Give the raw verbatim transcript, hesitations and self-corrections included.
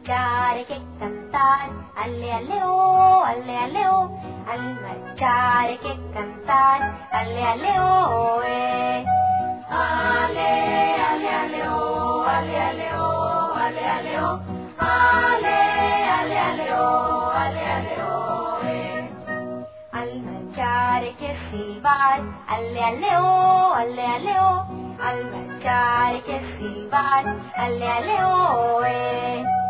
marchar hay que cantar, ale, ale, oh, ale, ale, oh. Al marchar hay que cantar, ale, ale, oh, eh. Ale, ale, ale, oh, ale, ale, oh, ale, ale, oh. Ale, ale, ale, oh, ale, ale, oh, eh. Al marchar hay que silbar, ale, ale, oh, ale, ale, oh. Al marchar hay que silbar, ale, ale, oh, eh.